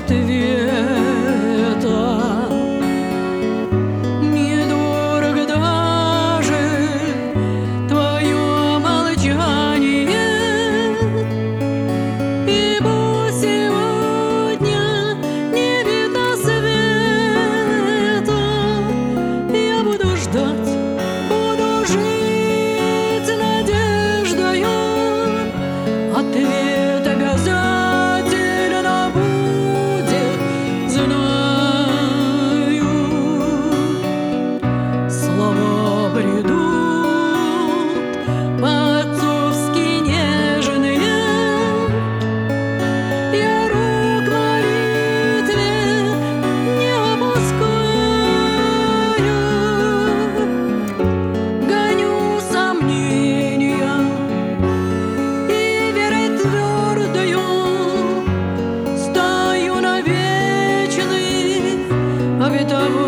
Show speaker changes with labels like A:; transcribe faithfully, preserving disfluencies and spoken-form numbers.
A: ответа. Недорого даже твое молчание, ибо сегодня не видно света. Я буду ждать, буду жить надеждою. Ответ обязательно будет, знаю. Слова бредут по-отцовски нежные. Я рук молитве не опускаю. Гоню сомнения и верой твердою стою на вечный обетованный